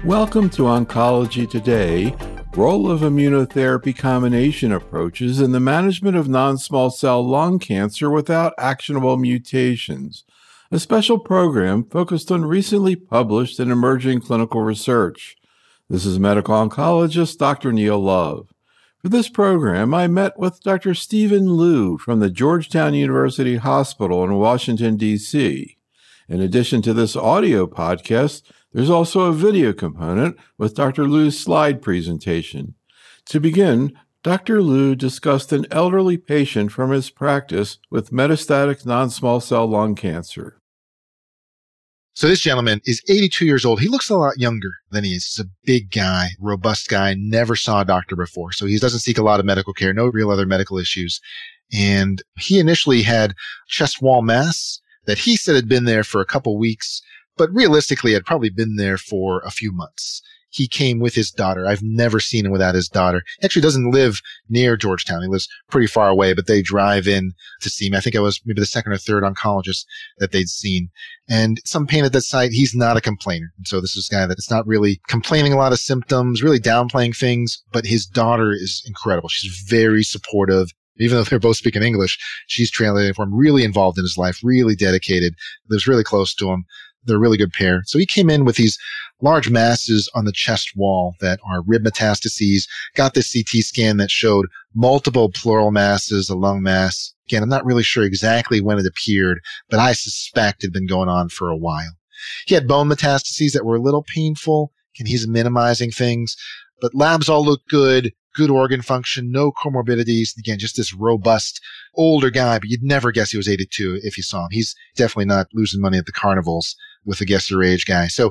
Welcome to Oncology Today, Role of Immunotherapy Combination Approaches in the Management of Non-Small Cell Lung Cancer Without Actionable Mutations, a special program focused on recently published and emerging clinical research. This is medical oncologist Dr. Neil Love. For this program, I met with Dr. Stephen Liu from the Georgetown University Hospital in Washington, D.C. In addition to this audio podcast, there's also a video component with Dr. Liu's slide presentation. To begin, Dr. Liu discussed an elderly patient from his practice with metastatic non-small cell lung cancer. So this gentleman is 82 years old. He looks a lot younger than he is. He's a big guy, robust guy, never saw a doctor before. So he doesn't seek a lot of medical care, no real other medical issues. And he initially had chest wall mass that he said had been there for a couple weeks, but realistically had probably been there for a few months. He came with his daughter. I've never seen him without his daughter. He actually doesn't live near Georgetown. He lives pretty far away, but they drive in to see me. I think I was maybe the second or third oncologist that they'd seen. And some pain at that site. He's not a complainer. And so this is a guy that's not really complaining a lot of symptoms, really downplaying things, but his daughter is incredible. She's very supportive. Even though they're both speaking English, she's translating for him, really involved in his life, really dedicated, lives really close to him. They're a really good pair. So he came in with these large masses on the chest wall that are rib metastases, got this CT scan that showed multiple pleural masses, a lung mass. Again, I'm not really sure exactly when it appeared, but I suspect it had been going on for a while. He had bone metastases that were a little painful, and he's minimizing things, but labs all look good. Good organ function, no comorbidities. Again, just this robust older guy, but you'd never guess he was 82 if you saw him. He's definitely not losing money at the carnivals with a guess your age guy. So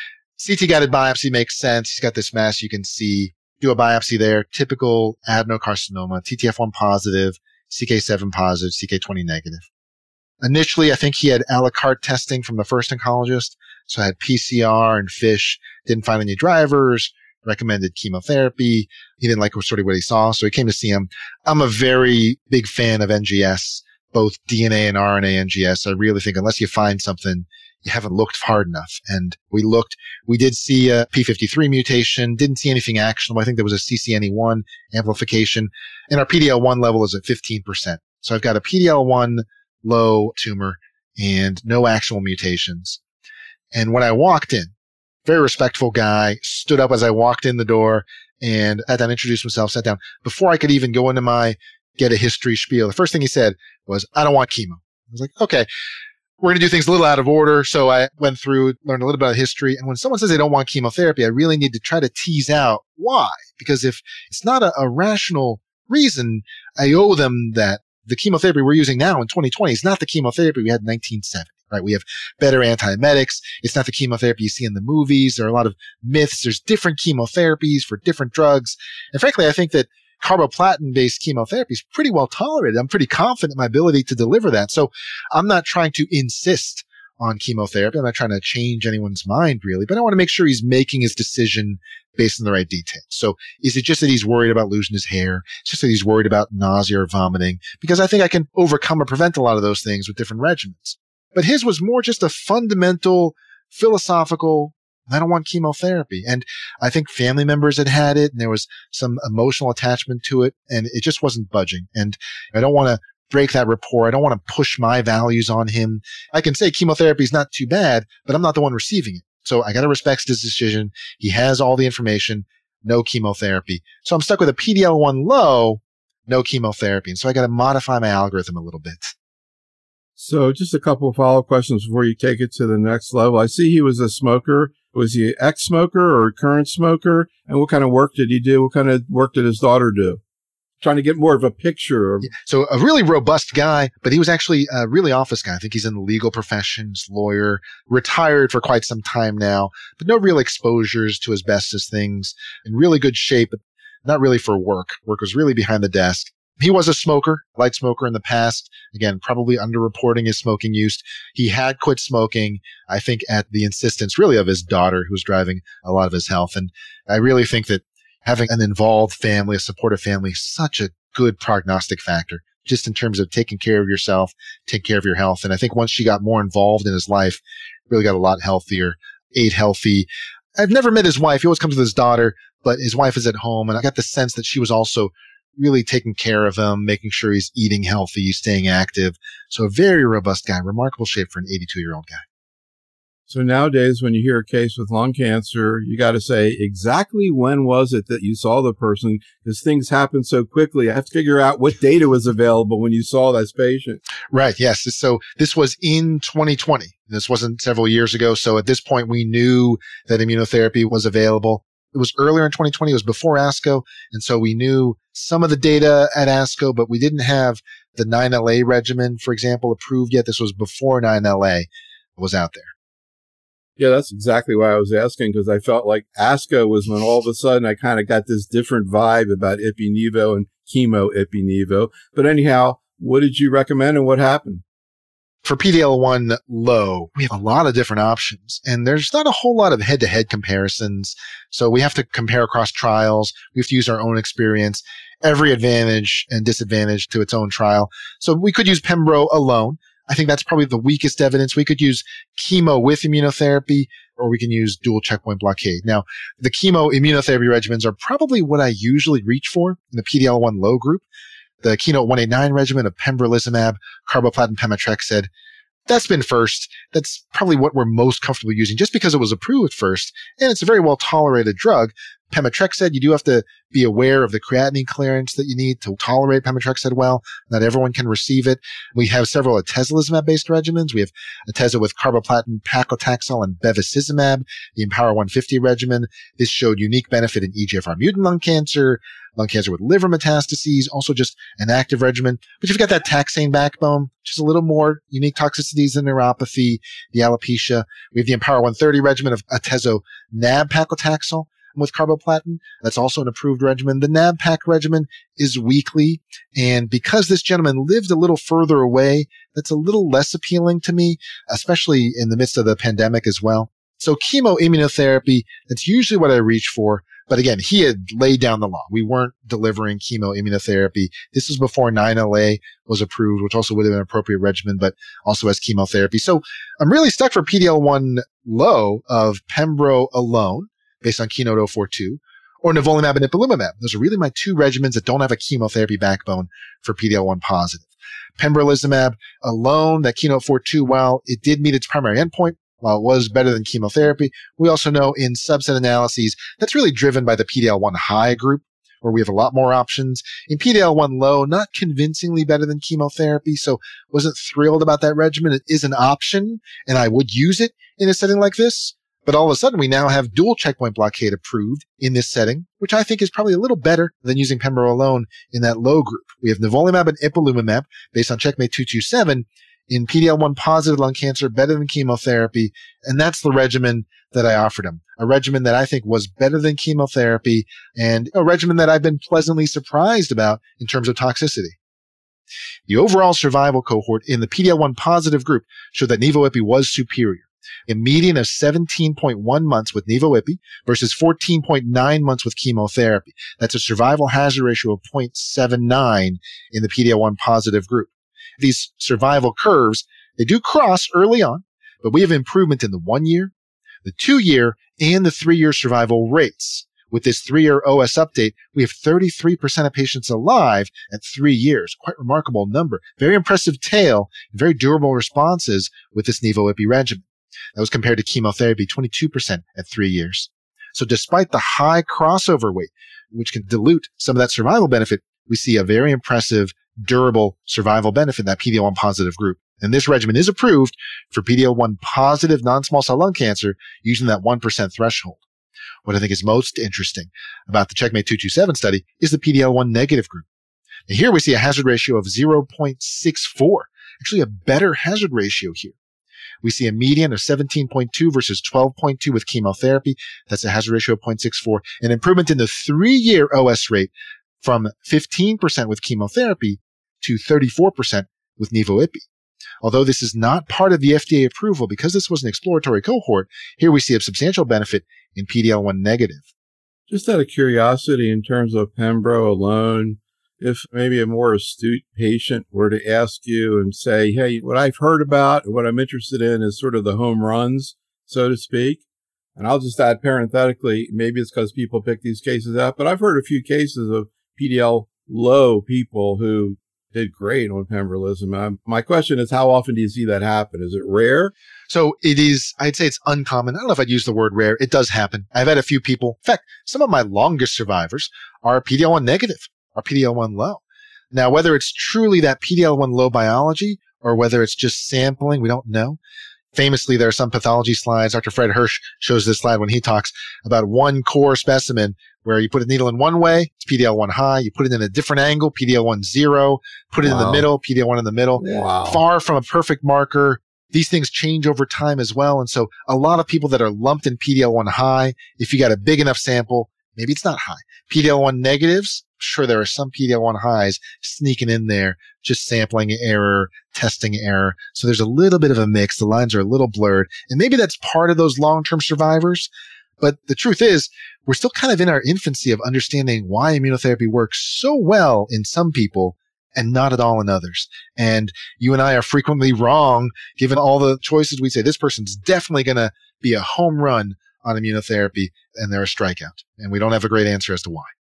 CT guided biopsy makes sense. He's got this mass you can see. Do a biopsy there. Typical adenocarcinoma, TTF1 positive, CK7 positive, CK20 negative. Initially, I think he had a la carte testing from the first oncologist. So I had PCR and FISH, didn't find any drivers, recommended chemotherapy. He didn't like sort of what he saw, so he came to see him. I'm a very big fan of NGS, both DNA and RNA NGS. I really think unless you find something, you haven't looked hard enough. And we looked, we did see a P53 mutation, didn't see anything actionable. I think there was a CCNE1 amplification, and our PDL1 level is at 15%. So I've got a PDL1 low tumor and no actual mutations. And when I walked in, very respectful guy, stood up as I walked in the door and had to introduce himself, sat down. Before I could even go into my get a history spiel, the first thing he said was, I don't want chemo. I was like, okay, we're going to do things a little out of order. So I went through, learned a little bit about history. And when someone says they don't want chemotherapy, I really need to try to tease out why. Because if it's not a rational reason, I owe them that the chemotherapy we're using now in 2020 is not the chemotherapy we had in 1970. Right? We have better antiemetics. It's not the chemotherapy you see in the movies. There are a lot of myths. There's different chemotherapies for different drugs. And frankly, I think that carboplatin-based chemotherapy is pretty well tolerated. I'm pretty confident in my ability to deliver that. So I'm not trying to insist on chemotherapy. I'm not trying to change anyone's mind, really, but I want to make sure he's making his decision based on the right details. So is it just that he's worried about losing his hair? It's just that he's worried about nausea or vomiting? Because I think I can overcome or prevent a lot of those things with different regimens. But his was more just a fundamental, philosophical, I don't want chemotherapy. And I think family members had it, and there was some emotional attachment to it, and it just wasn't budging. And I don't want to break that rapport. I don't want to push my values on him. I can say chemotherapy is not too bad, but I'm not the one receiving it. So I got to respect his decision. He has all the information, no chemotherapy. So I'm stuck with a PDL1 low, no chemotherapy. And so I got to modify my algorithm a little bit. So just a couple of follow-up questions before you take it to the next level. I see he was a smoker. Was he an ex-smoker or a current smoker? And what kind of work did he do? What kind of work did his daughter do? Trying to get more of a picture. So a really robust guy, but he was actually a really office guy. I think he's in the legal professions, lawyer, retired for quite some time now, but no real exposures to asbestos things, in really good shape, but not really for work. Work was really behind the desk. He was a smoker, light smoker in the past. Again, probably underreporting his smoking use. He had quit smoking, I think, at the insistence really of his daughter, who was driving a lot of his health. And I really think that having an involved family, a supportive family, is such a good prognostic factor, just in terms of taking care of yourself, take care of your health. And I think once she got more involved in his life, really got a lot healthier, ate healthy, I've never met his wife. He always comes with his daughter, but his wife is at home. And I got the sense that she was also really taking care of him, making sure he's eating healthy, staying active. So a very robust guy, remarkable shape for an 82-year-old guy. So nowadays, when you hear a case with lung cancer, you got to say exactly when was it that you saw the person, because things happen so quickly. I have to figure out what data was available when you saw this patient. Right. Yes. So this was in 2020. This wasn't several years ago. So at this point, we knew that immunotherapy was available. It was earlier in 2020. It was before ASCO. And so we knew some of the data at ASCO, but we didn't have the 9LA regimen, for example, approved yet. This was before 9LA was out there. Yeah, that's exactly why I was asking, because I felt like ASCO was when all of a sudden I kind of got this different vibe about Ipi-Nivo and chemo Ipi-Nivo. But anyhow, what did you recommend and what happened? For PD-L1 low, we have a lot of different options, and there's not a whole lot of head-to-head comparisons. So we have to compare across trials. We have to use our own experience, every advantage and disadvantage to its own trial. So we could use Pembro alone. I think that's probably the weakest evidence. We could use chemo with immunotherapy, or we can use dual checkpoint blockade. Now, the chemo immunotherapy regimens are probably what I usually reach for in the PD-L1 low group. The Keynote 189 regimen of pembrolizumab, carboplatin, pemetrexed, that's been first. That's probably what we're most comfortable using just because it was approved first. And it's a very well tolerated drug. Pemetrexed, you do have to be aware of the creatinine clearance that you need to tolerate pemetrexed well. Not everyone can receive it. We have several atezolizumab-based regimens. We have Atezzo with carboplatin, paclitaxel, and bevacizumab, the Empower 150 regimen. This showed unique benefit in EGFR mutant lung cancer with liver metastases, also just an active regimen. But you've got that taxane backbone, which is a little more unique toxicities in neuropathy, the alopecia. We have the Empower 130 regimen of Atezzo NAB paclitaxel with carboplatin. That's also an approved regimen. The NAB-PAC regimen is weekly. And because this gentleman lived a little further away, that's a little less appealing to me, especially in the midst of the pandemic as well. So chemo immunotherapy, that's usually what I reach for. But again, he had laid down the law. We weren't delivering chemo immunotherapy. This was before 9LA was approved, which also would have been an appropriate regimen, but also as chemotherapy. So I'm really stuck for PD-L1 low of Pembro alone, based on Keynote 042, or nivolumab and ipilimumab. Those are really my two regimens that don't have a chemotherapy backbone for PD-L1 positive. Pembrolizumab alone, that Keynote 42, while it did meet its primary endpoint, while it was better than chemotherapy, we also know in subset analyses that's really driven by the PD-L1 high group, where we have a lot more options. In PD-L1 low, not convincingly better than chemotherapy, so wasn't thrilled about that regimen. It is an option, and I would use it in a setting like this. But all of a sudden, we now have dual checkpoint blockade approved in this setting, which I think is probably a little better than using Pembro alone in that low group. We have nivolumab and ipilimumab based on Checkmate 227 in PD-L1 positive lung cancer, better than chemotherapy. And that's the regimen that I offered him, a regimen that I think was better than chemotherapy and a regimen that I've been pleasantly surprised about in terms of toxicity. The overall survival cohort in the PD-L1 positive group showed that Nivo-Ipi was superior. A median of 17.1 months with Nivo-Ipi versus 14.9 months with chemotherapy. That's a survival hazard ratio of 0.79 in the PD-L1 positive group. These survival curves, they do cross early on, but we have improvement in the 1 year, the 2 year, and the 3 year survival rates. With this 3 year OS update, we have 33% of patients alive at 3 years. Quite remarkable number. Very impressive tail, very durable responses with this Nivo-Ipi regimen. That was compared to chemotherapy, 22% at 3 years. So despite the high crossover weight, which can dilute some of that survival benefit, we see a very impressive, durable survival benefit in that PD-L1 positive group. And this regimen is approved for PD-L1 positive non-small cell lung cancer using that 1% threshold. What I think is most interesting about the Checkmate 227 study is the PD-L1 negative group. And here we see a hazard ratio of 0.64, actually a better hazard ratio here. We see a median of 17.2 versus 12.2 with chemotherapy. That's a hazard ratio of 0.64. An improvement in the 3 year OS rate from 15% with chemotherapy to 34% with Nivo-Ipi. Although this is not part of the FDA approval, because this was an exploratory cohort, here we see a substantial benefit in PD-L1 negative. Just out of curiosity, in terms of Pembro alone, if maybe a more astute patient were to ask you and say, hey, what I've heard about, what I'm interested in is sort of the home runs, so to speak, And I'll just add parenthetically, maybe it's because people pick these cases up, but I've heard a few cases of PDL low people who did great on pembrolizumab. My question is, how often do you see that happen? Is it rare? So it is, I'd say it's uncommon. I don't know if I'd use the word rare. It does happen. I've had a few people. In fact, some of my longest survivors are PDL1 negative or PDL1 low. Now, whether it's truly that PDL1 low biology or whether it's just sampling, we don't know. Famously, there are some pathology slides. Dr. Fred Hirsch shows this slide when he talks about one core specimen where you put a needle in one way, it's PDL1 high. You put it in a different angle, PDL1 0. Put it in the middle, PDL1 in the middle. Wow. Far from a perfect marker. These things change over time as well. And so a lot of people that are lumped in PDL1 high, if you got a big enough sample, maybe it's not high. PDL1 negatives, sure, there are some PDL1 highs sneaking in there, just sampling error, testing error. So there's a little bit of a mix. The lines are a little blurred. And maybe that's part of those long-term survivors. But the truth is, we're still kind of in our infancy of understanding why immunotherapy works so well in some people and not at all in others. And you and I are frequently wrong, given all the choices. We say this person's definitely going to be a home run on immunotherapy, and they're a strikeout. And we don't have a great answer as to why.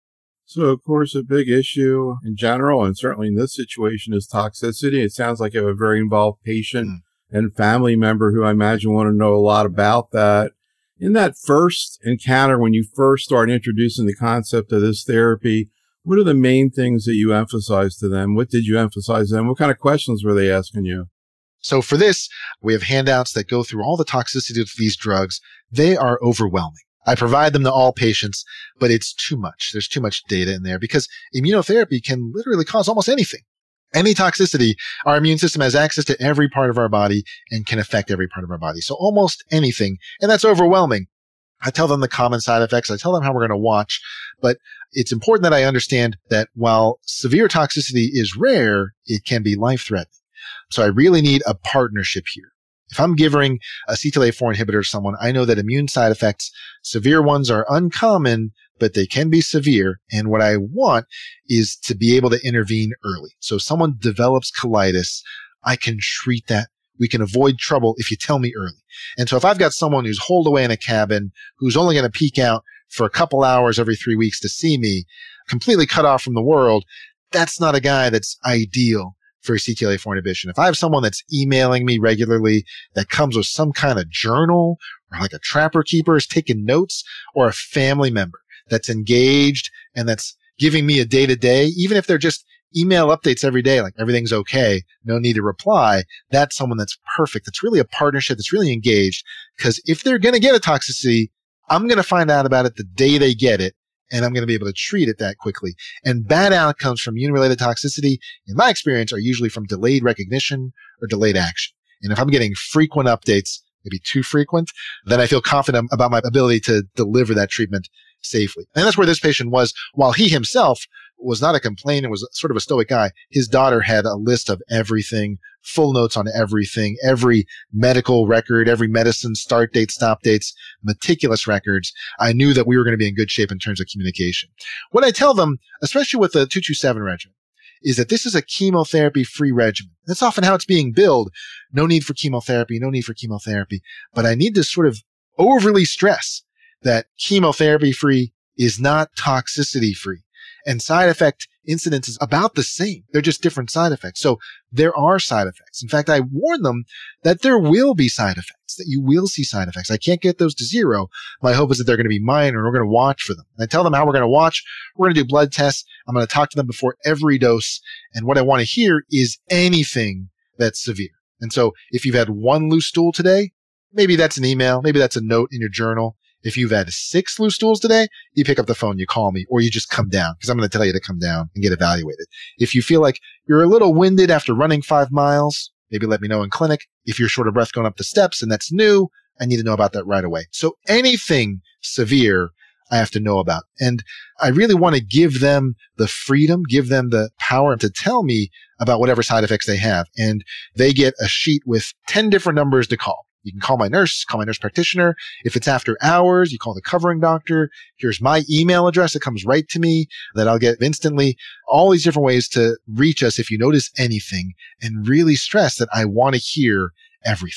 So, of course, a big issue in general, and certainly in this situation, is toxicity. It sounds like you have a very involved patient and family member who I imagine want to know a lot about that. In that first encounter, when you first start introducing the concept of this therapy, what are the main things that you emphasize to them? What did you emphasize to them? What kind of questions were they asking you? So for this, we have handouts that go through all the toxicity of these drugs. They are overwhelming. I provide them to all patients, but it's too much. There's too much data in there because immunotherapy can literally cause almost anything. Any toxicity, our immune system has access to every part of our body and can affect every part of our body. So almost anything, and that's overwhelming. I tell them the common side effects. I tell them how we're going to watch, but it's important that I understand that while severe toxicity is rare, it can be life-threatening. So I really need a partnership here. If I'm giving a CTLA-4 inhibitor to someone, I know that immune side effects, severe ones are uncommon, but they can be severe. And what I want is to be able to intervene early. So if someone develops colitis, I can treat that. We can avoid trouble if you tell me early. And so if I've got someone who's holed away in a cabin, who's only going to peek out for a couple hours every 3 weeks to see me, completely cut off from the world, that's not a guy that's ideal for CTLA-4 inhibition. If I have someone that's emailing me regularly that comes with some kind of journal or like a trapper keeper is taking notes, or a family member that's engaged and that's giving me a day-to-day, even if they're just email updates every day, like everything's okay, no need to reply, that's someone that's perfect. That's really a partnership that's really engaged, because if they're going to get a toxicity, I'm going to find out about it the day they get it, and I'm going to be able to treat it that quickly. And bad outcomes from immune-related toxicity, in my experience, are usually from delayed recognition or delayed action. And if I'm getting frequent updates, maybe too frequent, then I feel confident about my ability to deliver that treatment safely. And that's where this patient was. While he himself was not a complainant, was sort of a stoic guy, his daughter had a list of everything, full notes on everything, every medical record, every medicine, start dates, stop dates, meticulous records. I knew that we were going to be in good shape in terms of communication. What I tell them, especially with the 227 regimen, is that this is a chemotherapy-free regimen. That's often how it's being billed. No need for chemotherapy, no need for chemotherapy. But I need to sort of overly stress that chemotherapy-free is not toxicity-free. And side effect incidence is about the same. They're just different side effects. So there are side effects. In fact, I warn them that there will be side effects, that you will see side effects. I can't get those to zero. My hope is that they're going to be minor, and we're going to watch for them. And I tell them how we're going to watch. We're going to do blood tests. I'm going to talk to them before every dose. And what I want to hear is anything that's severe. And so if you've had one loose stool today, maybe that's an email. Maybe that's a note in your journal. If you've had 6 loose stools today, you pick up the phone, you call me, or you just come down, because I'm going to tell you to come down and get evaluated. If you feel like you're a little winded after running 5 miles, maybe let me know in clinic. If you're short of breath going up the steps and that's new, I need to know about that right away. So anything severe, I have to know about. And I really want to give them the freedom, give them the power to tell me about whatever side effects they have. And they get a sheet with 10 different numbers to call. You can call my nurse practitioner. If it's after hours, you call the covering doctor. Here's my email address that comes right to me that I'll get instantly. All these different ways to reach us if you notice anything, and really stress that I want to hear everything.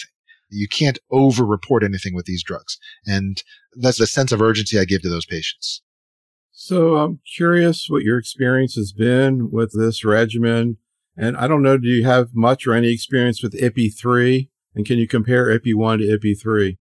You can't over-report anything with these drugs. And that's the sense of urgency I give to those patients. So I'm curious what your experience has been with this regimen. And I don't know, do you have much or any experience with IPI-3? And can you compare IPI-1 to IPI-3?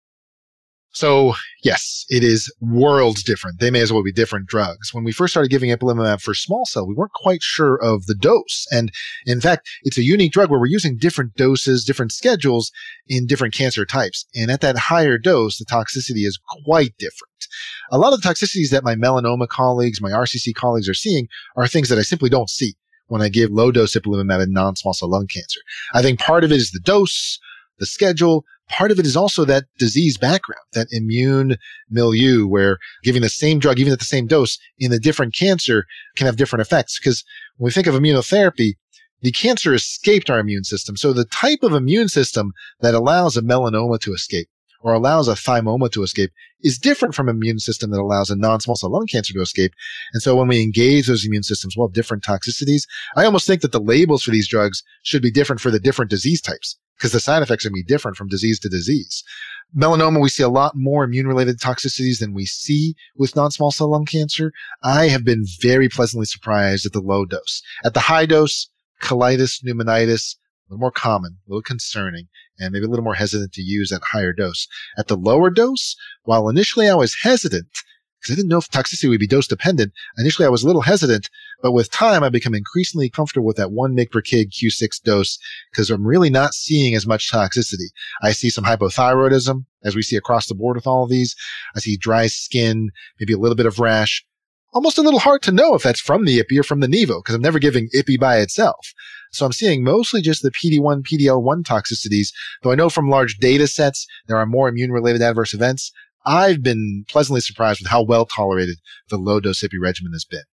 So yes, it is worlds different. They may as well be different drugs. When we first started giving ipilimumab for small cell, we weren't quite sure of the dose. And in fact, it's a unique drug where we're using different doses, different schedules in different cancer types. And at that higher dose, the toxicity is quite different. A lot of the toxicities that my melanoma colleagues, my RCC colleagues are seeing are things that I simply don't see when I give low dose ipilimumab in non-small cell lung cancer. I think part of it is the dose, the schedule. Part of it is also that disease background, that immune milieu where giving the same drug, even at the same dose in a different cancer can have different effects. Because when we think of immunotherapy, the cancer escaped our immune system. So the type of immune system that allows a melanoma to escape or allows a thymoma to escape is different from an immune system that allows a non-small cell lung cancer to escape. And so when we engage those immune systems, we'll have different toxicities. I almost think that the labels for these drugs should be different for the different disease types, because the side effects are going to be different from disease to disease. Melanoma, we see a lot more immune-related toxicities than we see with non-small cell lung cancer. I have been very pleasantly surprised at the low dose. At the high dose, colitis, pneumonitis, a little more common, a little concerning, and maybe a little more hesitant to use at higher dose. At the lower dose, while initially I was hesitant, because I didn't know if toxicity would be dose dependent, initially I was a little hesitant, but with time I become increasingly comfortable with that 1 mg per kg Q6 dose because I'm really not seeing as much toxicity. I see some hypothyroidism, as we see across the board with all of these. I see dry skin, maybe a little bit of rash. Almost a little hard to know if that's from the IPI or from the Nivo, because I'm never giving IPI by itself. So I'm seeing mostly just the PD-1, PD-L1 toxicities, though I know from large data sets there are more immune-related adverse events. I've been pleasantly surprised with how well tolerated the low-dose IPI regimen has been.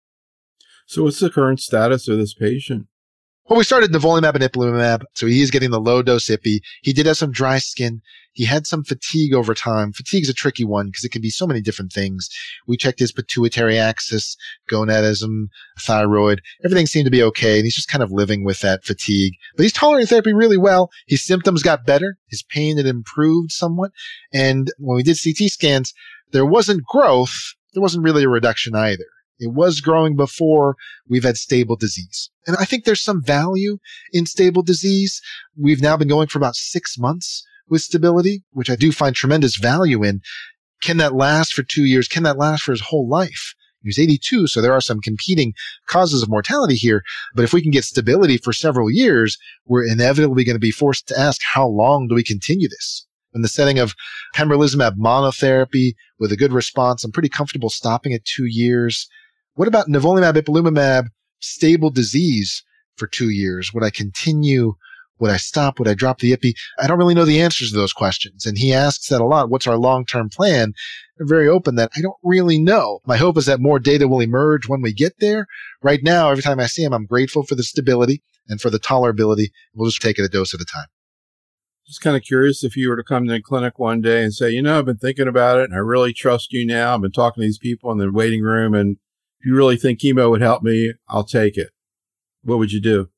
So what's the current status of this patient? Well, we started nivolumab and ipilimumab, so he is getting the low-dose IPI. He did have some dry skin. He had some fatigue over time. Fatigue's a tricky one because it can be so many different things. We checked his pituitary axis, gonadism, thyroid. Everything seemed to be okay, and he's just kind of living with that fatigue. But he's tolerating therapy really well. His symptoms got better. His pain had improved somewhat. And when we did CT scans, there wasn't growth. There wasn't really a reduction either. It was growing before we've had stable disease. And I think there's some value in stable disease. We've now been going for about 6 months with stability, which I do find tremendous value in. Can that last for 2 years? Can that last for his whole life? He was 82, so there are some competing causes of mortality here. But if we can get stability for several years, we're inevitably going to be forced to ask, how long do we continue this? In the setting of pembrolizumab monotherapy with a good response, I'm pretty comfortable stopping at 2 years. What about nivolumab, ipilimumab, stable disease for 2 years? Would I continue? Would I stop? Would I drop the IPI? I don't really know the answers to those questions. And he asks that a lot. What's our long-term plan? I'm very open that I don't really know. My hope is that more data will emerge when we get there. Right now, every time I see him, I'm grateful for the stability and for the tolerability. We'll just take it a dose at a time. Just kind of curious if you were to come to the clinic one day and say, I've been thinking about it and I really trust you now. I've been talking to these people in the waiting room, and if you really think chemo would help me, I'll take it. What would you do?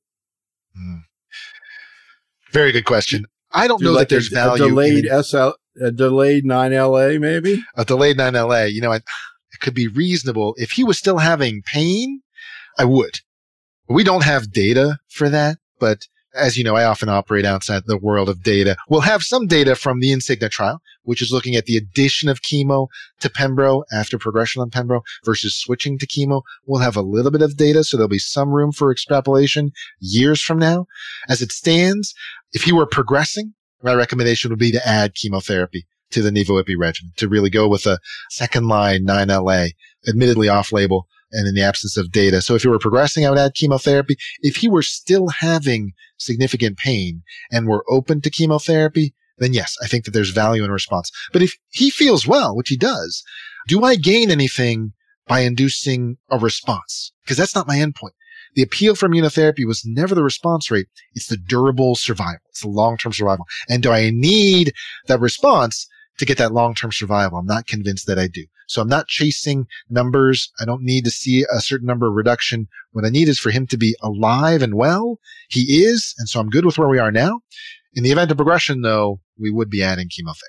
Very good question. I don't know that there's value. A delayed 9LA, maybe? A delayed 9LA. It could be reasonable. If he was still having pain, I would. We don't have data for that, but as you know, I often operate outside the world of data. We'll have some data from the INSIGNA trial, which is looking at the addition of chemo to pembro after progression on pembro versus switching to chemo. We'll have a little bit of data, so there'll be some room for extrapolation years from now. As it stands, if he were progressing, my recommendation would be to add chemotherapy to the Nivo-IPI regimen, to really go with a second-line 9LA, admittedly off-label, and in the absence of data. So if he were progressing, I would add chemotherapy. If he were still having significant pain and were open to chemotherapy, then yes, I think that there's value in response. But if he feels well, which he does, do I gain anything by inducing a response? Because that's not my endpoint. The appeal for immunotherapy was never the response rate. It's the durable survival. It's the long-term survival. And do I need that response to get that long-term survival? I'm not convinced that I do. So I'm not chasing numbers. I don't need to see a certain number of reduction. What I need is for him to be alive and well. He is. And so I'm good with where we are now. In the event of progression, though, we would be adding chemotherapy.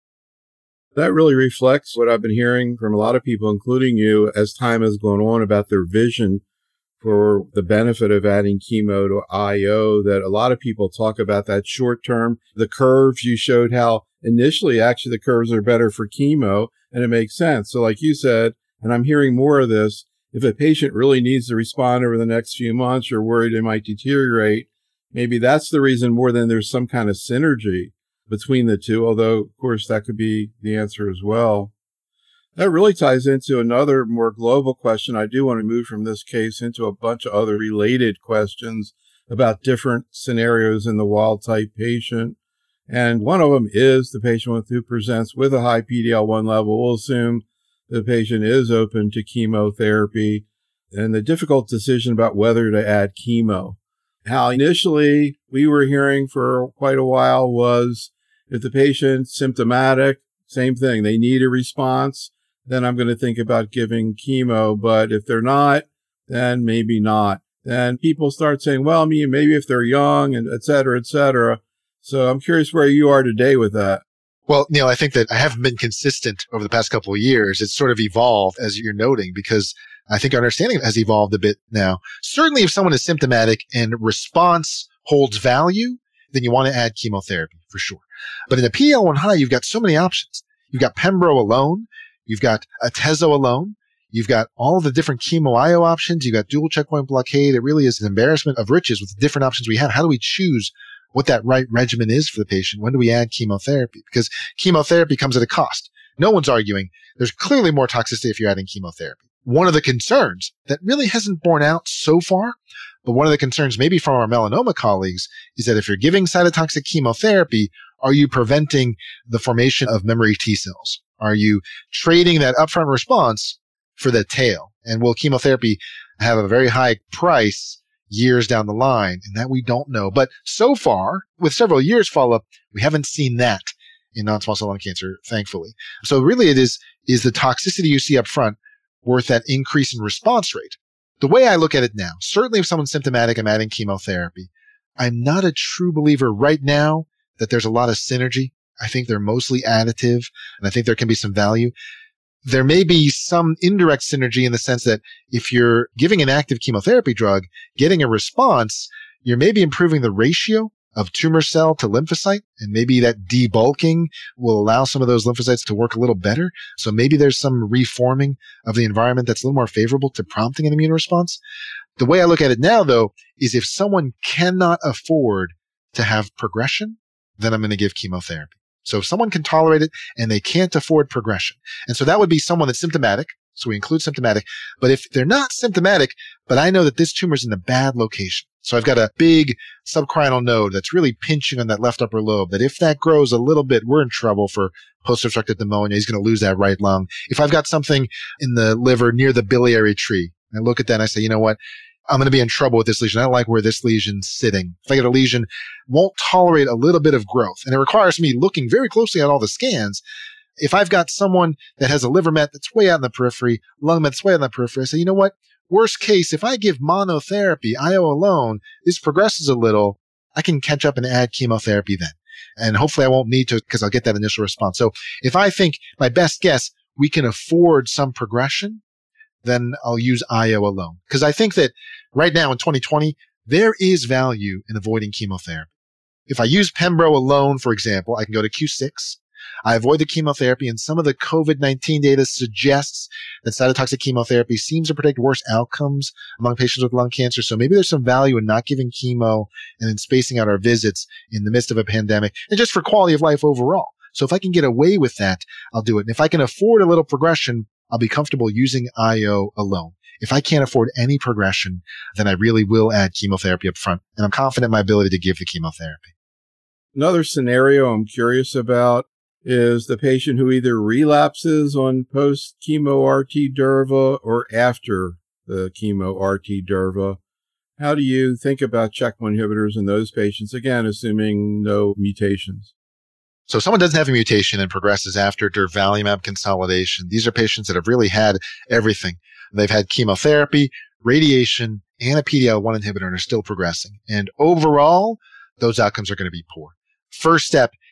That really reflects what I've been hearing from a lot of people, including you, as time has gone on about their vision for the benefit of adding chemo to IO, that a lot of people talk about that short term. The curves, you showed how initially actually the curves are better for chemo, and it makes sense. So like you said, and I'm hearing more of this, if a patient really needs to respond over the next few months, you're worried it might deteriorate, maybe that's the reason more than there's some kind of synergy between the two, although, of course, that could be the answer as well. That really ties into another more global question. I do want to move from this case into a bunch of other related questions about different scenarios in the wild-type patient. And one of them is the patient who presents with a high PD-L1 level. We'll assume the patient is open to chemotherapy and the difficult decision about whether to add chemo. How initially we were hearing for quite a while was if the patient's symptomatic, same thing, they need a response, then I'm going to think about giving chemo. But if they're not, then maybe not. Then people start saying, well, maybe if they're young and et cetera, et cetera. So I'm curious where you are today with that. Well, Neil, I think that I haven't been consistent over the past couple of years. It's sort of evolved, as you're noting, because I think our understanding has evolved a bit now. Certainly, if someone is symptomatic and response holds value, then you want to add chemotherapy for sure. But in the PD-L1 high, you've got so many options. You've got Pembro alone. You've got Atezo alone. You've got all the different chemo IO options. You've got dual checkpoint blockade. It really is an embarrassment of riches with the different options we have. How do we choose what that right regimen is for the patient? When do we add chemotherapy? Because chemotherapy comes at a cost. No one's arguing there's clearly more toxicity if you're adding chemotherapy. One of the concerns that really hasn't borne out so far, but one of the concerns maybe from our melanoma colleagues is that if you're giving cytotoxic chemotherapy, are you preventing the formation of memory T cells? Are you trading that upfront response for the tail? And will chemotherapy have a very high price years down the line? And that we don't know. But so far, with several years follow-up, we haven't seen that in non-small cell lung cancer, thankfully. So really it is the toxicity you see up front worth that increase in response rate? The way I look at it now, certainly if someone's symptomatic, I'm adding chemotherapy. I'm not a true believer right now that there's a lot of synergy. I think they're mostly additive, and I think there can be some value. There may be some indirect synergy in the sense that if you're giving an active chemotherapy drug, getting a response, you're maybe improving the ratio of tumor cell to lymphocyte, and maybe that debulking will allow some of those lymphocytes to work a little better. So maybe there's some reforming of the environment that's a little more favorable to prompting an immune response. The way I look at it now, though, is if someone cannot afford to have progression, then I'm going to give chemotherapy. So if someone can tolerate it and they can't afford progression, and so that would be someone that's symptomatic, so we include symptomatic, but if they're not symptomatic, but I know that this tumor is in a bad location, so I've got a big subcarinal node that's really pinching on that left upper lobe, that if that grows a little bit, we're in trouble for post-obstructive pneumonia. He's going to lose that right lung. If I've got something in the liver near the biliary tree, I look at that and I say, you know what? I'm going to be in trouble with this lesion. I don't like where this lesion's sitting. If I get a lesion, won't tolerate a little bit of growth. And it requires me looking very closely at all the scans. If I've got someone that has a liver met that's way out in the periphery, lung met that's way out in the periphery, I say, you know what? Worst case, if I give monotherapy, IO alone, this progresses a little, I can catch up and add chemotherapy then. And hopefully I won't need to because I'll get that initial response. So if I think my best guess, we can afford some progression, then I'll use IO alone. Because I think that right now in 2020, there is value in avoiding chemotherapy. If I use Pembro alone, for example, I can go to Q6. I avoid the chemotherapy, and some of the COVID-19 data suggests that cytotoxic chemotherapy seems to predict worse outcomes among patients with lung cancer. So maybe there's some value in not giving chemo and in spacing out our visits in the midst of a pandemic and just for quality of life overall. So if I can get away with that, I'll do it. And if I can afford a little progression, I'll be comfortable using IO alone. If I can't afford any progression, then I really will add chemotherapy up front. And I'm confident in my ability to give the chemotherapy. Another scenario I'm curious about is the patient who either relapses on post-chemo RT Durva or after the chemo RT Durva. How do you think about checkpoint inhibitors in those patients? Again, assuming no mutations. So if someone doesn't have a mutation and progresses after durvalumab consolidation, these are patients that have really had everything. They've had chemotherapy, radiation, and a PD-L1 inhibitor and are still progressing. And overall, those outcomes are going to be poor. First step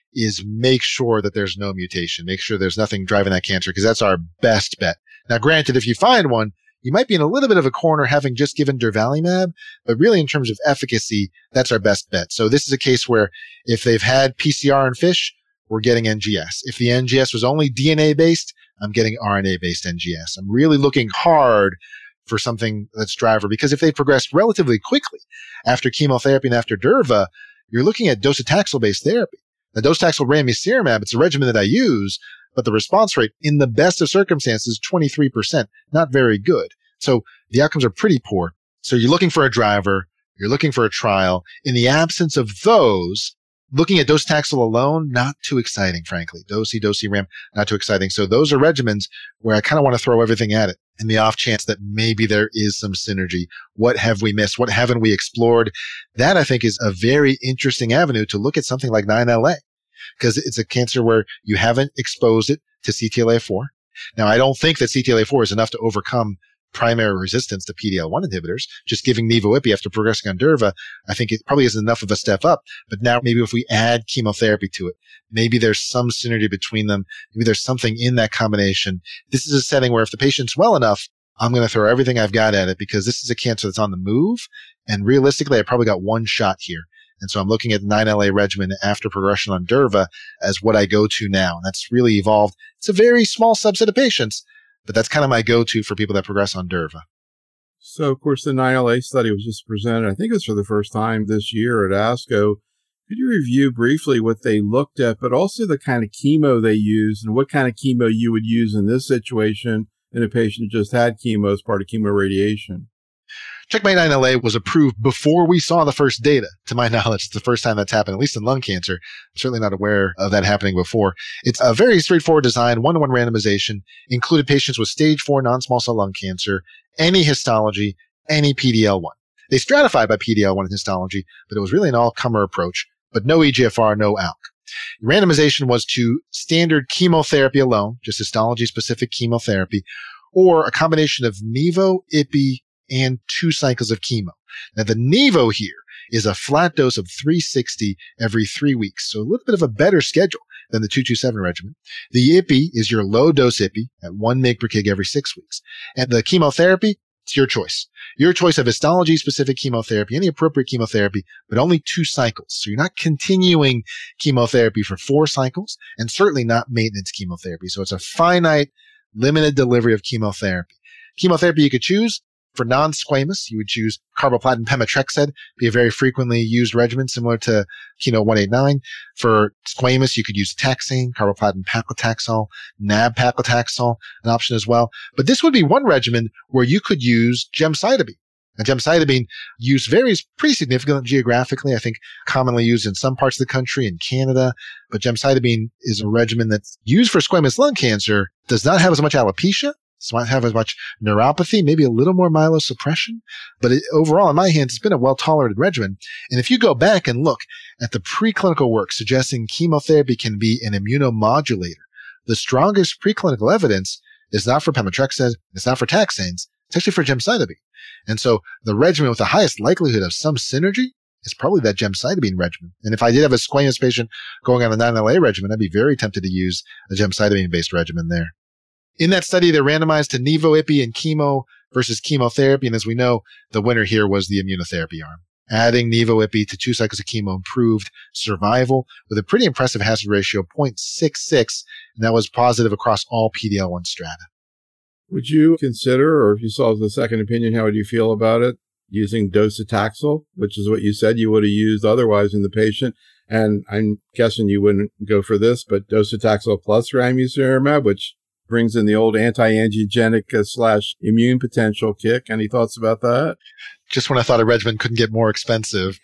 is make sure that there's no mutation. Make sure there's nothing driving that cancer, because that's our best bet. Now, granted, if you find one, you might be in a little bit of a corner having just given durvalumab, but really in terms of efficacy, that's our best bet. So this is a case where if they've had PCR in fish, we're getting NGS. If the NGS was only DNA-based, I'm getting RNA-based NGS. I'm really looking hard for something that's driver, because if they progressed relatively quickly after chemotherapy and after durva, you're looking at docetaxel-based therapy. The docetaxel ramucirumab, it's a regimen that I use, but the response rate in the best of circumstances, 23%, not very good. So the outcomes are pretty poor. So you're looking for a driver, you're looking for a trial. In the absence of those, looking at docetaxel alone, not too exciting, frankly. Dosi-ram, not too exciting. So those are regimens where I kind of want to throw everything at it in the off chance that maybe there is some synergy. What have we missed? What haven't we explored? That, I think, is a very interesting avenue to look at something like 9LA, because it's a cancer where you haven't exposed it to CTLA-4. Now, I don't think that CTLA-4 is enough to overcome primary resistance to PD-L1 inhibitors. Just giving nivo-ipi after progressing on durva, I think it probably isn't enough of a step up. But now maybe if we add chemotherapy to it, maybe there's some synergy between them. Maybe there's something in that combination. This is a setting where if the patient's well enough, I'm going to throw everything I've got at it, because this is a cancer that's on the move. And realistically, I probably got one shot here. And so I'm looking at the 9LA regimen after progression on durva as what I go to now. And that's really evolved. It's a very small subset of patients, but that's kind of my go-to for people that progress on durva. So, of course, the 9LA study was just presented, I think it was for the first time this year at ASCO. Could you review briefly what they looked at, but also the kind of chemo they used and what kind of chemo you would use in this situation in a patient who just had chemo as part of chemoradiation? CheckMate 9LA was approved before we saw the first data. To my knowledge, it's the first time that's happened, at least in lung cancer. I'm certainly not aware of that happening before. It's a very straightforward design, 1-to-1 randomization, included patients with stage 4 non-small cell lung cancer, any histology, any PD-L1. They stratified by PD-L1 in histology, but it was really an all-comer approach, but no EGFR, no ALK. Randomization was to standard chemotherapy alone, just histology-specific chemotherapy, or a combination of nivo, ipi, and 2 cycles of chemo. Now, the nivo here is a flat dose of 360 every 3 weeks, so a little bit of a better schedule than the 227 regimen. The ipi is your low-dose ipi at 1 mg per kg every 6 weeks. And the chemotherapy, it's your choice. Your choice of histology-specific chemotherapy, any appropriate chemotherapy, but only 2 cycles. So you're not continuing chemotherapy for 4 cycles, and certainly not maintenance chemotherapy. So it's a finite, limited delivery of chemotherapy. Chemotherapy you could choose. For non-squamous, you would choose carboplatin pemetrexed, be a very frequently used regimen similar to KEYNOTE-189. For squamous, you could use taxane, carboplatin paclitaxel, nab-paclitaxel, an option as well. But this would be one regimen where you could use gemcitabine. And gemcitabine use varies pretty significantly geographically, I think commonly used in some parts of the country, in Canada. But gemcitabine is a regimen that's used for squamous lung cancer, does not have as much alopecia, does not have as much neuropathy, maybe a little more myelosuppression. But overall, in my hands, it's been a well-tolerated regimen. And if you go back and look at the preclinical work suggesting chemotherapy can be an immunomodulator, the strongest preclinical evidence is not for pemetrexed, it's not for taxanes, it's actually for gemcitabine. And so the regimen with the highest likelihood of some synergy is probably that gemcitabine regimen. And if I did have a squamous patient going on a 9LA regimen, I'd be very tempted to use a gemcitabine-based regimen there. In that study, they're randomized to nivo, ipi, and chemo versus chemotherapy. And as we know, the winner here was the immunotherapy arm. Adding nivo, ipi to 2 cycles of chemo improved survival with a pretty impressive hazard ratio of 0.66, and that was positive across all PD-L1 strata. Would you consider, or if you saw the second opinion, how would you feel about it, using docetaxel, which is what you said you would have used otherwise in the patient? And I'm guessing you wouldn't go for this, but docetaxel plus ramucirumab, which brings in the old anti-angiogenic / immune potential kick. Any thoughts about that? Just when I thought a regimen couldn't get more expensive,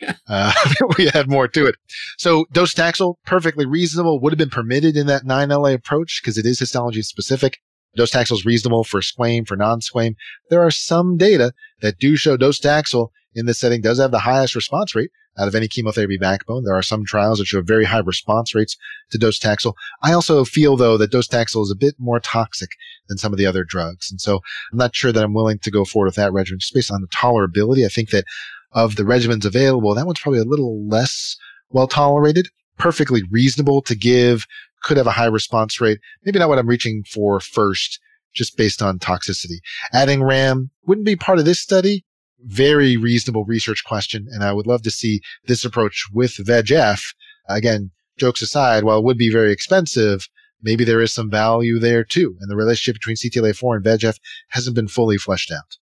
we had more to it. So docetaxel, perfectly reasonable, would have been permitted in that 9LA approach because it is histology specific. Docetaxel is reasonable for squam, for non-squam. There are some data that do show docetaxel in this setting does have the highest response rate out of any chemotherapy backbone. There are some trials that show very high response rates to docetaxel. I also feel, though, that docetaxel is a bit more toxic than some of the other drugs. And so I'm not sure that I'm willing to go forward with that regimen just based on the tolerability. I think that of the regimens available, that one's probably a little less well tolerated. perfectly reasonable to give, could have a high response rate. Maybe not what I'm reaching for first, just based on toxicity. Adding RAM wouldn't be part of this study. Very reasonable research question. And I would love to see this approach with VEGF. Again, jokes aside, while it would be very expensive, maybe there is some value there too. And the relationship between CTLA-4 and VEGF hasn't been fully fleshed out.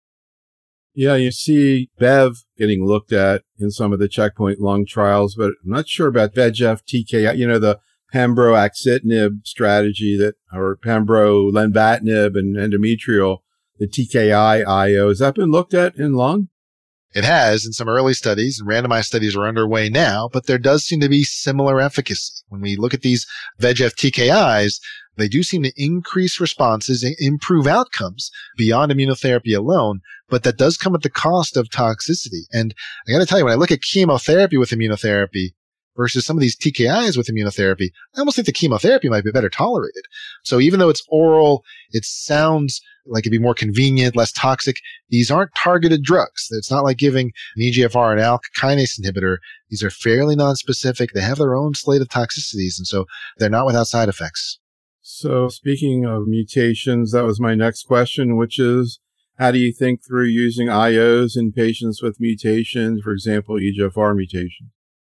Yeah, you see Bev getting looked at in some of the checkpoint lung trials, but I'm not sure about VEGF TKI, the Pembro axitinib strategy or Pembro lenvatinib and endometrial, the TKI IO. Has that been looked at in lung? It has in some early studies, and randomized studies are underway now, but there does seem to be similar efficacy. When we look at these VEGF TKIs, they do seem to increase responses and improve outcomes beyond immunotherapy alone, but that does come at the cost of toxicity. And I got to tell you, when I look at chemotherapy with immunotherapy versus some of these TKIs with immunotherapy, I almost think the chemotherapy might be better tolerated. So even though it's oral, it sounds like it'd be more convenient, less toxic. These aren't targeted drugs. It's not like giving an EGFR and ALK kinase inhibitor. These are fairly nonspecific. They have their own slate of toxicities, and so they're not without side effects. So speaking of mutations, that was my next question, which is, how do you think through using IOs in patients with mutations, for example, EGFR mutation?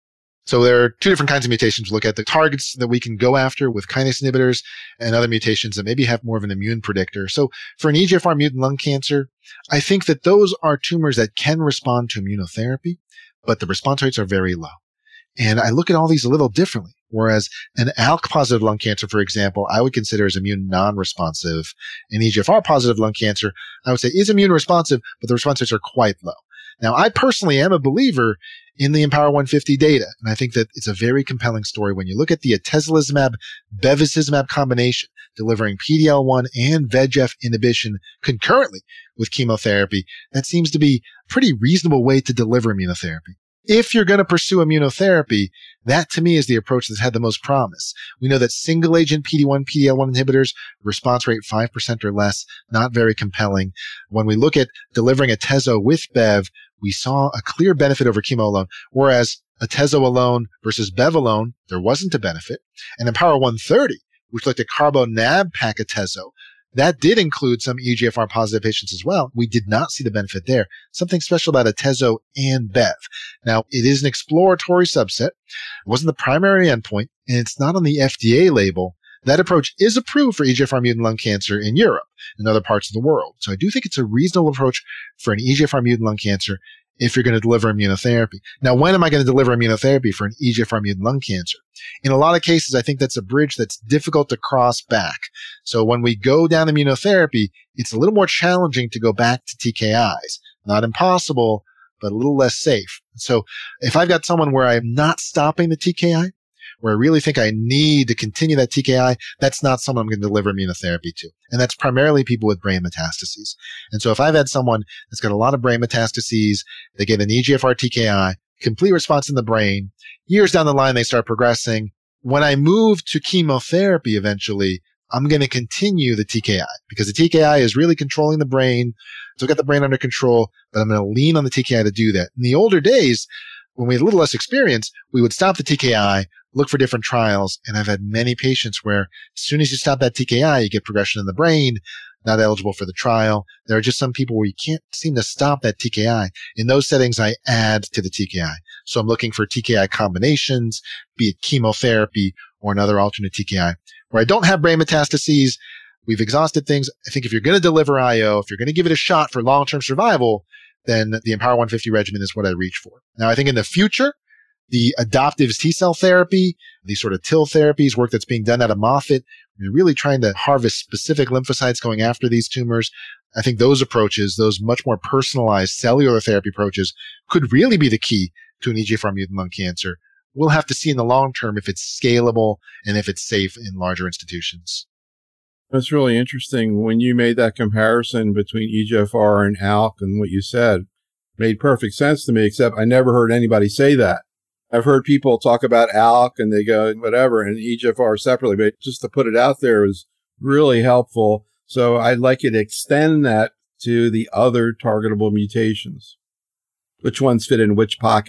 So there are two different kinds of mutations. Look at the targets that we can go after with kinase inhibitors and other mutations that maybe have more of an immune predictor. So for an EGFR mutant lung cancer, I think that those are tumors that can respond to immunotherapy, but the response rates are very low. And I look at all these a little differently. Whereas an ALK-positive lung cancer, for example, I would consider as immune non-responsive. An EGFR-positive lung cancer, I would say is immune responsive, but the response rates are quite low. Now, I personally am a believer in the Empower 150 data, and I think that it's a very compelling story when you look at the atezolizumab-bevacizumab combination, delivering PD-L1 and VEGF inhibition concurrently with chemotherapy. That seems to be a pretty reasonable way to deliver immunotherapy. If you're going to pursue immunotherapy, that to me is the approach that's had the most promise. We know that single agent PD-1, PD-L1 inhibitors, response rate 5% or less, not very compelling. When we look at delivering atezo with Bev, we saw a clear benefit over chemo alone, whereas atezo alone versus Bev alone, there wasn't a benefit. And Empower 130, which looked at carbo-nab-pac atezo, that did include some EGFR positive patients as well. We did not see the benefit there. Something special about atezo and Bev. Now, it is an exploratory subset. It wasn't the primary endpoint, and it's not on the FDA label. That approach is approved for EGFR mutant lung cancer in Europe and other parts of the world. So I do think it's a reasonable approach for an EGFR mutant lung cancer if you're going to deliver immunotherapy. Now, when am I going to deliver immunotherapy for an EGFR mutant lung cancer? In a lot of cases, I think that's a bridge that's difficult to cross back. So when we go down immunotherapy, it's a little more challenging to go back to TKIs. Not impossible, but a little less safe. So if I've got someone where I'm not stopping the TKI, where I really think I need to continue that TKI, that's not someone I'm going to deliver immunotherapy to. And that's primarily people with brain metastases. And so if I've had someone that's got a lot of brain metastases, they get an EGFR TKI, complete response in the brain, years down the line, they start progressing. When I move to chemotherapy eventually, I'm going to continue the TKI because the TKI is really controlling the brain. So I've got the brain under control, but I'm going to lean on the TKI to do that. In the older days, when we had a little less experience, we would stop the TKI, look for different trials. And I've had many patients where as soon as you stop that TKI, you get progression in the brain, not eligible for the trial. There are just some people where you can't seem to stop that TKI. In those settings, I add to the TKI. So I'm looking for TKI combinations, be it chemotherapy or another alternate TKI. Where I don't have brain metastases, we've exhausted things. I think if you're going to deliver IO, if you're going to give it a shot for long-term survival, then the Empower 150 regimen is what I reach for. Now, I think in the future, the adoptive T-cell therapy, these sort of TIL therapies, work that's being done out of Moffitt, we're really trying to harvest specific lymphocytes going after these tumors. I think those approaches, those much more personalized cellular therapy approaches, could really be the key to an EGFR mutant lung cancer. We'll have to see in the long term if it's scalable and if it's safe in larger institutions. That's really interesting. When you made that comparison between EGFR and ALK and what you said, made perfect sense to me, except I never heard anybody say that. I've heard people talk about ALK and they go, whatever, and EGFR separately, but just to put it out there was really helpful. So I'd like you to extend that to the other targetable mutations. Which ones fit in which pocket?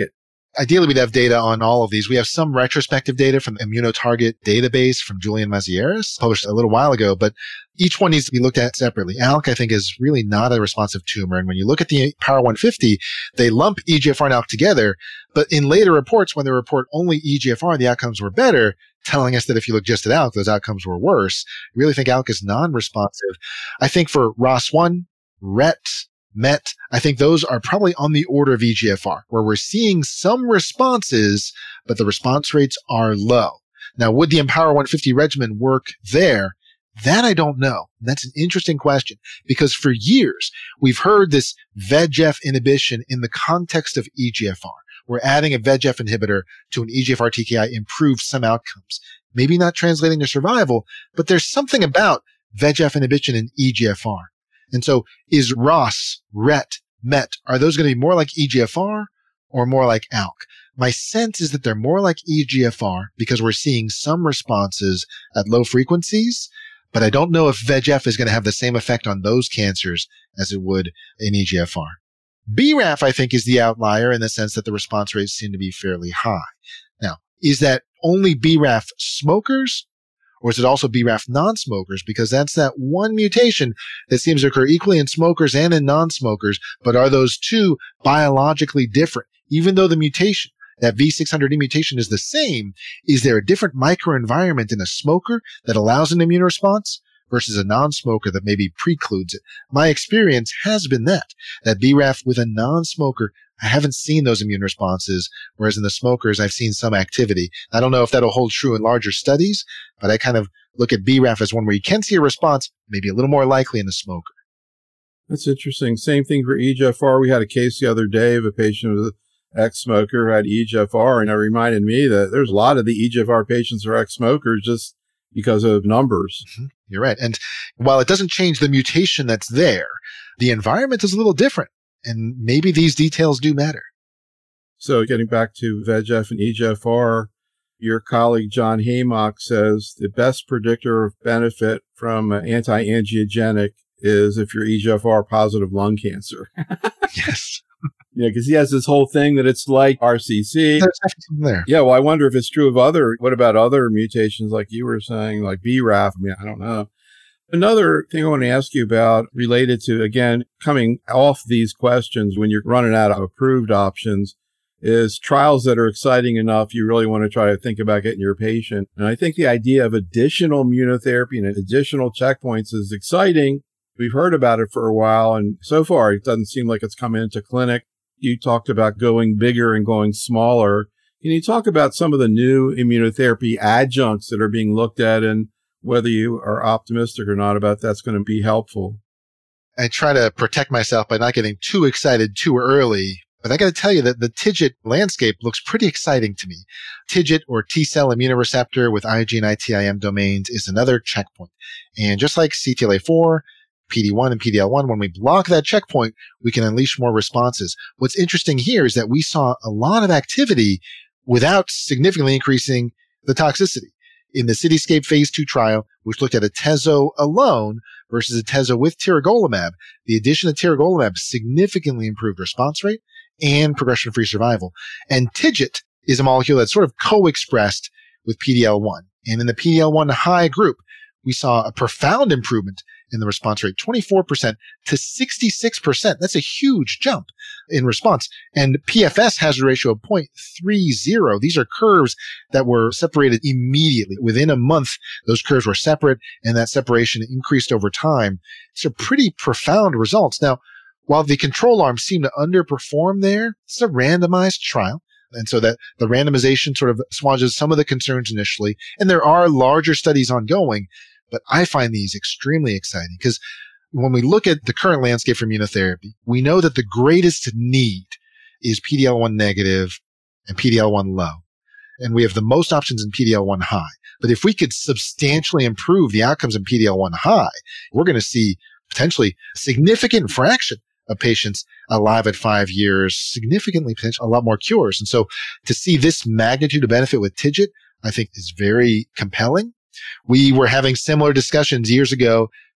Ideally, we'd have data on all of these. We have some retrospective data from the ImmunoTarget database from Julian Mazieres, published a little while ago, but each one needs to be looked at separately. ALK, I think, is really not a responsive tumor. And when you look at the Power 150, they lump EGFR and ALK together. But in later reports, when they report only EGFR, the outcomes were better, telling us that if you look just at ALK, those outcomes were worse. I really think ALK is non-responsive. I think for ROS1, RET, MET, I think those are probably on the order of EGFR, where we're seeing some responses, but the response rates are low. Now, would the Empower 150 regimen work there? That I don't know. That's an interesting question, because for years, we've heard this VEGF inhibition in the context of EGFR. We're adding a VEGF inhibitor to an EGFR TKI improves some outcomes. Maybe not translating to survival, but there's something about VEGF inhibition in EGFR. And so is ROS, RET, MET, are those going to be more like EGFR or more like ALK? My sense is that they're more like EGFR because we're seeing some responses at low frequencies, but I don't know if VEGF is going to have the same effect on those cancers as it would in EGFR. BRAF, I think, is the outlier in the sense that the response rates seem to be fairly high. Now, is that only BRAF smokers? Or is it also BRAF non-smokers? Because that's that one mutation that seems to occur equally in smokers and in non-smokers. But are those two biologically different? Even though the mutation, that V600E mutation is the same, is there a different microenvironment in a smoker that allows an immune response versus a non-smoker that maybe precludes it? My experience has been that BRAF with a non-smoker, I haven't seen those immune responses, whereas in the smokers, I've seen some activity. I don't know if that'll hold true in larger studies, but I kind of look at BRAF as one where you can see a response, maybe a little more likely in the smoker. That's interesting. Same thing for EGFR. We had a case the other day of a patient with an ex-smoker who had EGFR, and it reminded me that there's a lot of the EGFR patients are ex-smokers just because of numbers. Mm-hmm. You're right. And while it doesn't change the mutation that's there, the environment is a little different. And maybe these details do matter. So getting back to VEGF and EGFR, your colleague John Haymock says the best predictor of benefit from anti-angiogenic is if you're EGFR positive lung cancer. Yes. Yeah, because he has this whole thing that it's like RCC. There's something there. Yeah, well, I wonder if it's true of what about other mutations like you were saying, like BRAF? I mean, I don't know. Another thing I want to ask you about related to, again, coming off these questions when you're running out of approved options is trials that are exciting enough you really want to try to think about getting your patient. And I think the idea of additional immunotherapy and additional checkpoints is exciting. We've heard about it for a while, and so far it doesn't seem like it's coming into clinic. You talked about going bigger and going smaller. Can you talk about some of the new immunotherapy adjuncts that are being looked at and whether you are optimistic or not about that's going to be helpful? I try to protect myself by not getting too excited too early, but I got to tell you that the TIGIT landscape looks pretty exciting to me. TIGIT, or T-cell immunoreceptor with Ig and ITIM domains, is another checkpoint. And just like CTLA-4, PD-1 and PD-L1, when we block that checkpoint, we can unleash more responses. What's interesting here is that we saw a lot of activity without significantly increasing the toxicity. In the CITYSCAPE phase 2 trial, which looked at atezo alone versus atezo with tiragolumab, the addition of tiragolumab significantly improved response rate and progression-free survival. And TIGIT is a molecule that's sort of co-expressed with PD-L1. And in the PD-L1 high group, we saw a profound improvement in the response rate, 24% to 66%. That's a huge jump in response. And PFS hazard ratio of 0.30. These are curves that were separated immediately. Within a month, those curves were separate, and that separation increased over time. These are pretty profound results. Now, while the control arm seemed to underperform there, it's a randomized trial. And so that the randomization sort of assuages some of the concerns initially. And there are larger studies ongoing, but I find these extremely exciting because when we look at the current landscape for immunotherapy, we know that the greatest need is PD-L1 negative and PD-L1 low. And we have the most options in PD-L1 high. But if we could substantially improve the outcomes in PD-L1 high, we're going to see potentially a significant fraction of patients alive at 5 years, significantly, potentially a lot more cures. And so to see this magnitude of benefit with TIGIT, I think is very compelling. We were having similar discussions years ago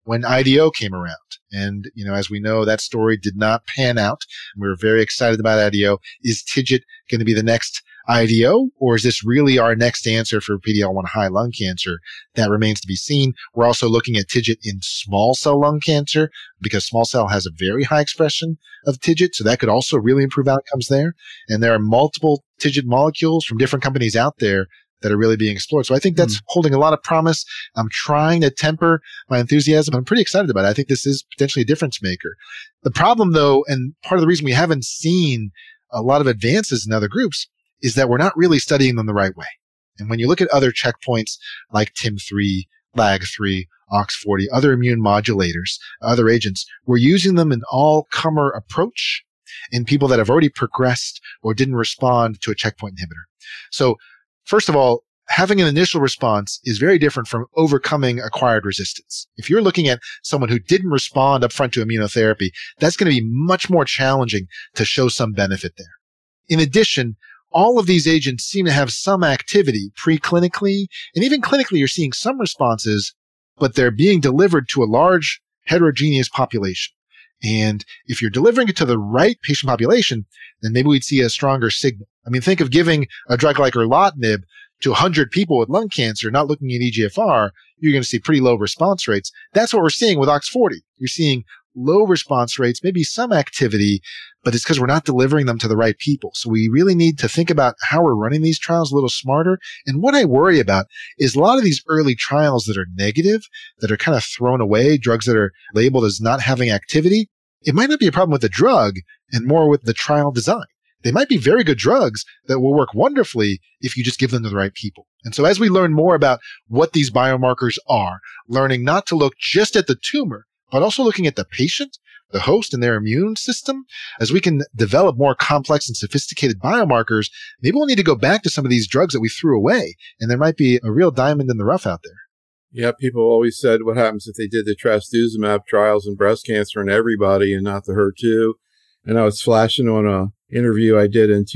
when IDO came around. And, as we know, that story did not pan out. We were very excited about IDO. Is TIGIT going to be the next IDO, or is this really our next answer for PD-L1 high lung cancer? That remains to be seen. We're also looking at TIGIT in small cell lung cancer because small cell has a very high expression of TIGIT, so that could also really improve outcomes there. And there are multiple TIGIT molecules from different companies out there that are really being explored. So I think that's holding a lot of promise. I'm trying to temper my enthusiasm. I'm pretty excited about it. I think this is potentially a difference maker. The problem, though, and part of the reason we haven't seen a lot of advances in other groups is that we're not really studying them the right way. And when you look at other checkpoints like TIM3, LAG3, OX40, other immune modulators, other agents, we're using them in all-comer approach in people that have already progressed or didn't respond to a checkpoint inhibitor. So first of all, having an initial response is very different from overcoming acquired resistance. If you're looking at someone who didn't respond upfront to immunotherapy, that's going to be much more challenging to show some benefit there. In addition, all of these agents seem to have some activity preclinically, and even clinically you're seeing some responses, but they're being delivered to a large heterogeneous population. And if you're delivering it to the right patient population, then maybe we'd see a stronger signal. I mean, think of giving a drug like erlotinib to 100 people with lung cancer, not looking at EGFR, you're going to see pretty low response rates. That's what we're seeing with OX40. You're seeing low response rates, maybe some activity, but it's because we're not delivering them to the right people. So we really need to think about how we're running these trials a little smarter. And what I worry about is a lot of these early trials that are negative, that are kind of thrown away, drugs that are labeled as not having activity. It might not be a problem with the drug and more with the trial design. They might be very good drugs that will work wonderfully if you just give them to the right people. And so as we learn more about what these biomarkers are, learning not to look just at the tumor, but also looking at the patient, the host, and their immune system, as we can develop more complex and sophisticated biomarkers, maybe we'll need to go back to some of these drugs that we threw away, and there might be a real diamond in the rough out there. Yeah, people always said what happens if they did the trastuzumab trials in breast cancer in everybody and not the HER2. And I was flashing on a interview I did in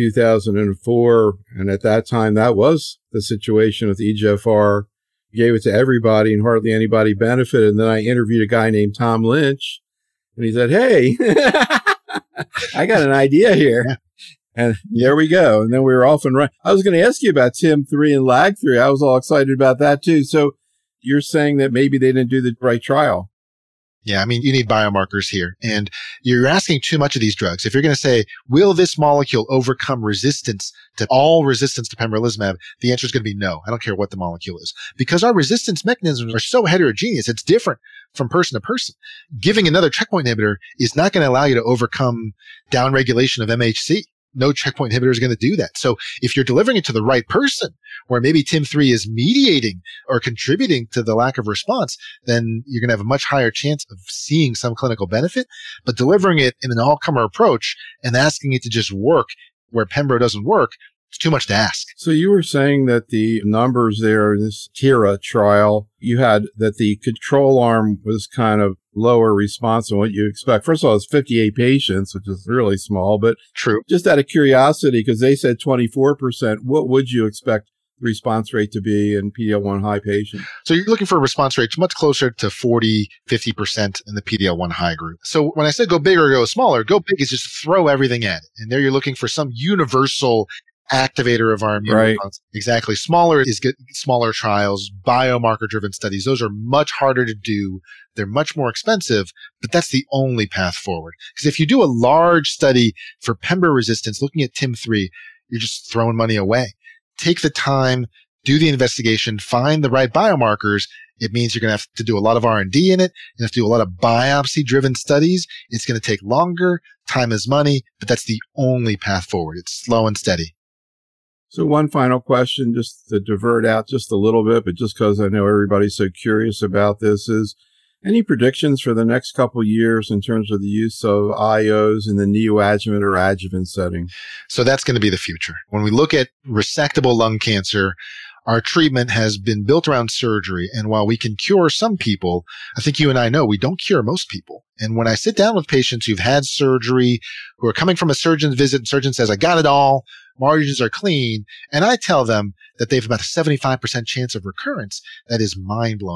2004, and at that time that was the situation with EGFR. Gave it to everybody and hardly anybody benefited. And then I interviewed a guy named Tom Lynch, and he said, "Hey, I got an idea here." And there we go. And then we were off and running. I was going to ask you about TIM3 and LAG3. I was all excited about that too. So you're saying that maybe they didn't do the right trial. Yeah, I mean, you need biomarkers here. And you're asking too much of these drugs. If you're going to say, will this molecule overcome resistance to pembrolizumab, the answer is going to be no. I don't care what the molecule is. Because our resistance mechanisms are so heterogeneous, it's different from person to person. Giving another checkpoint inhibitor is not going to allow you to overcome downregulation of MHC. No checkpoint inhibitor is going to do that. So if you're delivering it to the right person, where maybe TIM3 is mediating or contributing to the lack of response, then you're going to have a much higher chance of seeing some clinical benefit. But delivering it in an all-comer approach and asking it to just work where Pembro doesn't work, it's too much to ask. So you were saying that the numbers there in this TIRA trial, you had that the control arm was kind of lower response than what you expect. First of all, it's 58 patients, which is really small, but true. Just out of curiosity, because they said 24%, what would you expect the response rate to be in PD-L1 high patients? So you're looking for a response rate much closer to 40, 50% in the PD-L1 high group. So when I said go big or go smaller, go big is just throw everything at it. And there you're looking for some universal activator of our immune response. Exactly. Smaller is good, smaller trials, biomarker-driven studies. Those are much harder to do. They're much more expensive, but that's the only path forward. Because if you do a large study for Pembro resistance, looking at TIM3, you're just throwing money away. Take the time, do the investigation, find the right biomarkers. It means you're going to have to do a lot of R&D in it. You have to do a lot of biopsy-driven studies. It's going to take longer. Time is money, but that's the only path forward. It's slow and steady. So one final question, just to divert out just a little bit, but just because I know everybody's so curious about this, is any predictions for the next couple of years in terms of the use of IOs in the neoadjuvant or adjuvant setting? So that's going to be the future. When we look at resectable lung cancer, our treatment has been built around surgery. And while we can cure some people, I think you and I know we don't cure most people. And when I sit down with patients who've had surgery, who are coming from a surgeon's visit, and surgeon says, I got it all, margins are clean, and I tell them that they have about a 75% chance of recurrence, that is mind-blowing to them.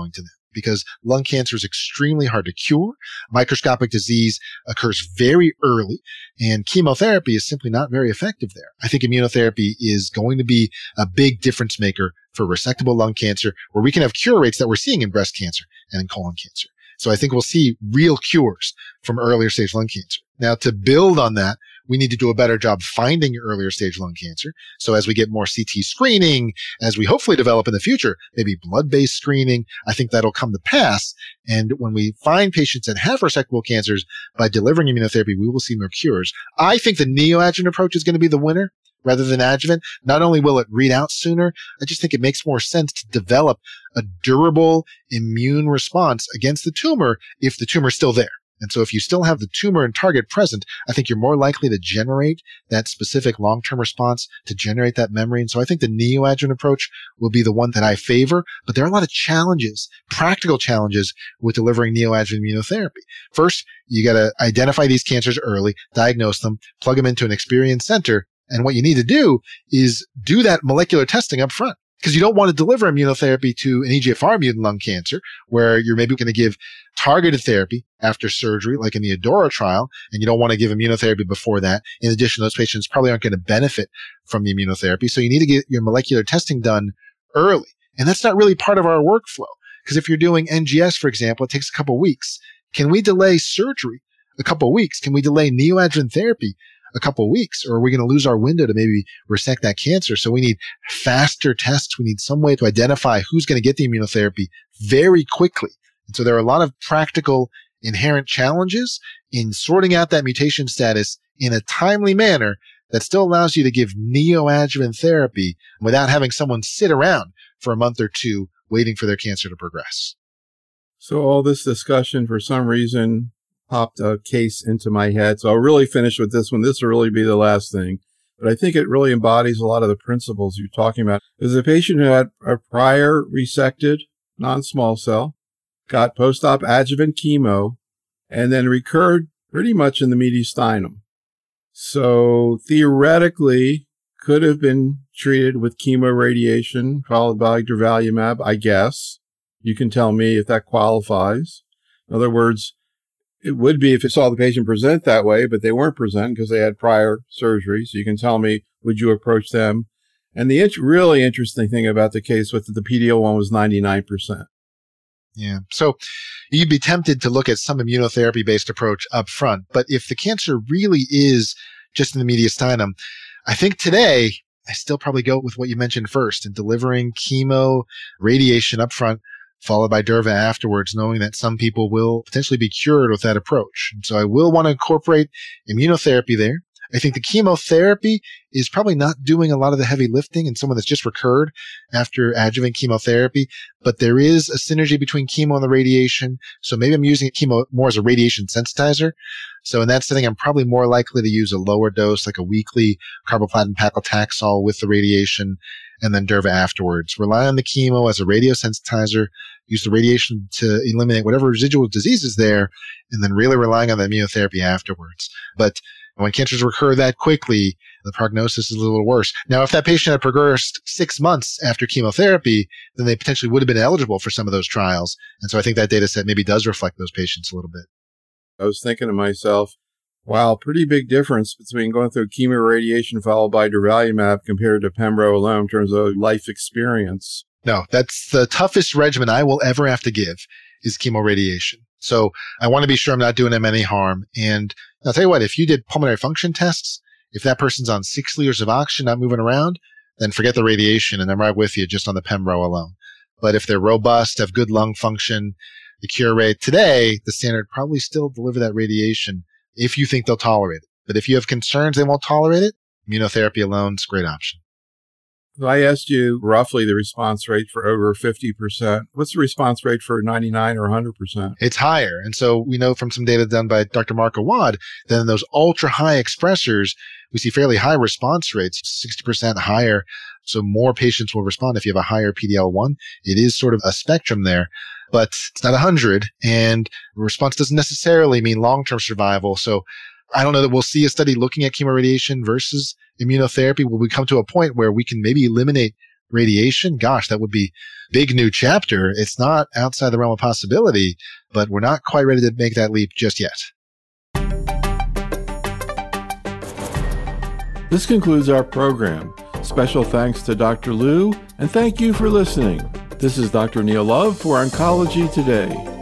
because lung cancer is extremely hard to cure. Microscopic disease occurs very early, and chemotherapy is simply not very effective there. I think immunotherapy is going to be a big difference maker for resectable lung cancer, where we can have cure rates that we're seeing in breast cancer and in colon cancer. So I think we'll see real cures from earlier stage lung cancer. Now, to build on that, we need to do a better job finding earlier stage lung cancer. So as we get more CT screening, as we hopefully develop in the future, maybe blood-based screening, I think that'll come to pass. And when we find patients that have resectable cancers, by delivering immunotherapy, we will see more cures. I think the neoadjuvant approach is going to be the winner rather than adjuvant. Not only will it read out sooner, I just think it makes more sense to develop a durable immune response against the tumor if the tumor is still there. And so if you still have the tumor and target present, I think you're more likely to generate that specific long-term response, to generate that memory. And so I think the neoadjuvant approach will be the one that I favor. But there are a lot of challenges, practical challenges with delivering neoadjuvant immunotherapy. First, you got to identify these cancers early, diagnose them, plug them into an experienced center. And what you need to do is do that molecular testing up front, because you don't want to deliver immunotherapy to an EGFR mutant lung cancer where you're maybe going to give targeted therapy after surgery, like in the ADAURA trial, and you don't want to give immunotherapy before that. In addition, those patients probably aren't going to benefit from the immunotherapy. So you need to get your molecular testing done early. And that's not really part of our workflow, because if you're doing NGS, for example, it takes a couple of weeks. Can we delay surgery a couple of weeks? Can we delay neoadjuvant therapy a couple of weeks, or are we going to lose our window to maybe resect that cancer? So we need faster tests. We need some way to identify who's going to get the immunotherapy very quickly. And so there are a lot of practical inherent challenges in sorting out that mutation status in a timely manner that still allows you to give neoadjuvant therapy without having someone sit around for a month or two waiting for their cancer to progress. So all this discussion, for some reason, popped a case into my head. So I'll really finish with this one. This will really be the last thing. But I think it really embodies a lot of the principles you're talking about. There's a patient who had a prior resected non-small cell, got post-op adjuvant chemo, and then recurred pretty much in the mediastinum. So theoretically, could have been treated with chemoradiation followed by durvalumab, I guess. You can tell me if that qualifies. In other words, it would be if you saw the patient present that way, but they weren't present because they had prior surgery. So you can tell me, would you approach them? And the really interesting thing about the case with the PD-L1 was 99%. Yeah. So you'd be tempted to look at some immunotherapy-based approach up front. But if the cancer really is just in the mediastinum, I think today I still probably go with what you mentioned first, and delivering chemo radiation up front, followed by durva afterwards, knowing that some people will potentially be cured with that approach. And so I will want to incorporate immunotherapy there. I think the chemotherapy is probably not doing a lot of the heavy lifting in someone that's just recurred after adjuvant chemotherapy, but there is a synergy between chemo and the radiation. So maybe I'm using chemo more as a radiation sensitizer. So in that setting, I'm probably more likely to use a lower dose, like a weekly carboplatin paclitaxel with the radiation, and then durva afterwards. Rely on the chemo as a radiosensitizer, use the radiation to eliminate whatever residual disease is there, and then really relying on the immunotherapy afterwards. But when cancers recur that quickly, the prognosis is a little worse. Now, if that patient had progressed 6 months after chemotherapy, then they potentially would have been eligible for some of those trials. And so I think that data set maybe does reflect those patients a little bit. I was thinking to myself, wow, pretty big difference between going through chemoradiation followed by durvalumab compared to pembro alone in terms of life experience. No, that's the toughest regimen I will ever have to give is chemoradiation. So I want to be sure I'm not doing them any harm. And I'll tell you what, if you did pulmonary function tests, if that person's on 6 liters of oxygen, not moving around, then forget the radiation and I'm right with you just on the pembro alone. But if they're robust, have good lung function, the cure rate today, the standard probably still deliver that radiation if you think they'll tolerate it. But if you have concerns they won't tolerate it, immunotherapy alone is a great option. I asked you roughly the response rate for over 50%. What's the response rate for 99 or 100%? It's higher. And so we know from some data done by Dr. Mark Awad that in those ultra high expressors, we see fairly high response rates, 60% higher. So more patients will respond if you have a higher PD-L1. It is sort of a spectrum there, but it's not 100. And response doesn't necessarily mean long-term survival. So I don't know that we'll see a study looking at chemoradiation versus immunotherapy. Will we come to a point where we can maybe eliminate radiation, gosh, that would be big new chapter. It's not outside the realm of possibility, but we're not quite ready to make that leap just yet. This concludes our program. Special thanks to Dr. Liu, and thank you for listening. This is Dr. Neil Love for Oncology Today.